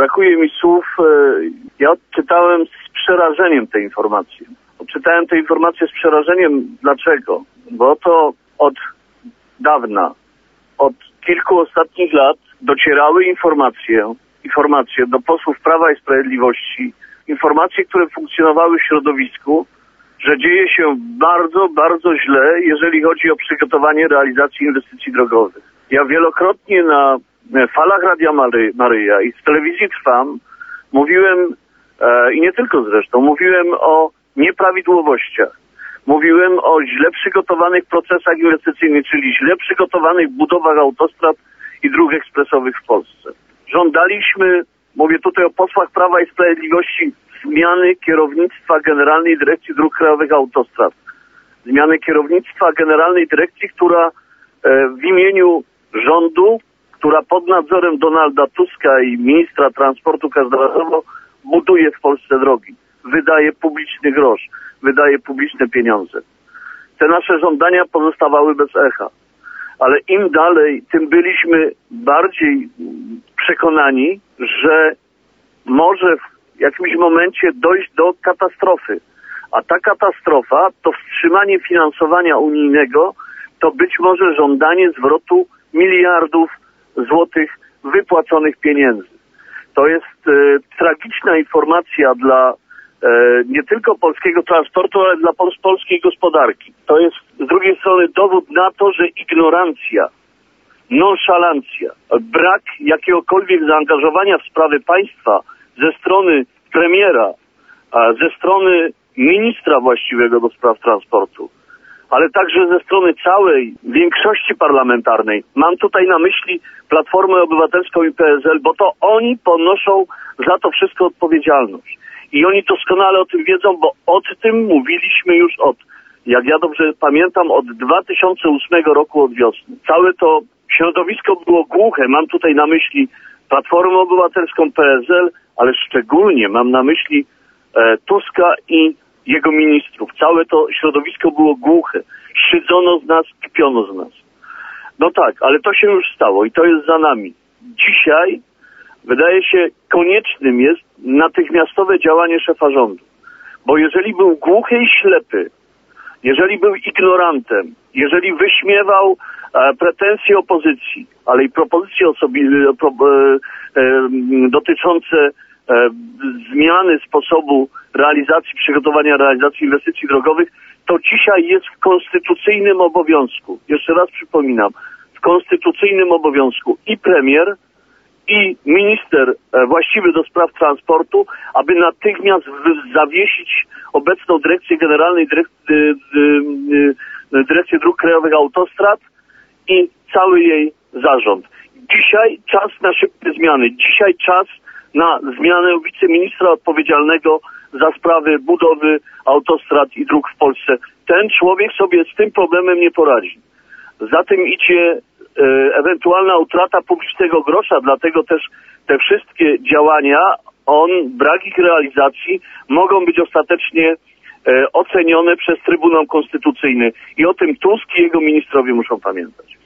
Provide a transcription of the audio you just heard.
Brakuje mi słów. Ja odczytałem z przerażeniem te informacje. Odczytałem te informacje z przerażeniem. Dlaczego? Bo to od dawna, od kilku ostatnich lat docierały informacje do posłów Prawa i Sprawiedliwości, informacje, które funkcjonowały w środowisku, że dzieje się bardzo, bardzo źle, jeżeli chodzi o przygotowanie realizacji inwestycji drogowych. Ja wielokrotnie na falach Radia Maryja i z telewizji Trwam mówiłem, i nie tylko zresztą, mówiłem o nieprawidłowościach. Mówiłem o źle przygotowanych procesach inwestycyjnych, czyli źle przygotowanych budowach autostrad i dróg ekspresowych w Polsce. Żądaliśmy, mówię tutaj o posłach Prawa i Sprawiedliwości, zmiany kierownictwa Generalnej Dyrekcji Dróg Krajowych Autostrad. Zmiany kierownictwa Generalnej Dyrekcji, która w imieniu rządu, która pod nadzorem Donalda Tuska i ministra transportu każdorazowo buduje w Polsce drogi. Wydaje publiczny grosz, wydaje publiczne pieniądze. Te nasze żądania pozostawały bez echa. Ale im dalej, tym byliśmy bardziej przekonani, że może w jakimś momencie dojść do katastrofy. A ta katastrofa to wstrzymanie finansowania unijnego, to być może żądanie zwrotu miliardów złotych wypłaconych pieniędzy. To jest tragiczna informacja dla nie tylko polskiego transportu, ale dla polskiej gospodarki. To jest z drugiej strony dowód na to, że ignorancja, nonszalancja, brak jakiegokolwiek zaangażowania w sprawy państwa ze strony premiera, ze strony ministra właściwego do spraw transportu, ale także ze strony całej większości parlamentarnej. Mam tutaj na myśli Platformę Obywatelską i PSL, bo to oni ponoszą za to wszystko odpowiedzialność. I oni doskonale o tym wiedzą, bo o tym mówiliśmy już jak ja dobrze pamiętam, od 2008 roku, od wiosny. Całe to środowisko było głuche. Mam tutaj na myśli Platformę Obywatelską, PSL, ale szczególnie mam na myśli Tuska i jego ministrów. Całe to środowisko było głuche. Szydzono z nas, kpiono z nas. No tak, ale to się już stało i to jest za nami. Dzisiaj wydaje się koniecznym jest natychmiastowe działanie szefa rządu. Bo jeżeli był głuchy i ślepy, jeżeli był ignorantem, jeżeli wyśmiewał pretensje opozycji, ale i propozycje dotyczące zmiany sposobu przygotowania realizacji inwestycji drogowych, to dzisiaj jest w konstytucyjnym obowiązku. Jeszcze raz przypominam, w konstytucyjnym obowiązku i premier, i minister właściwy do spraw transportu, aby natychmiast zawiesić obecną dyrekcję Generalnej Dyrekcji Dróg Krajowych Autostrad i cały jej zarząd. Dzisiaj czas na szybkie zmiany. Dzisiaj czas na zmianę wiceministra odpowiedzialnego za sprawy budowy autostrad i dróg w Polsce. Ten człowiek sobie z tym problemem nie poradzi. Za tym idzie ewentualna utrata publicznego grosza, dlatego też te wszystkie działania, brak ich realizacji mogą być ostatecznie ocenione przez Trybunał Konstytucyjny. I o tym Tusk i jego ministrowie muszą pamiętać.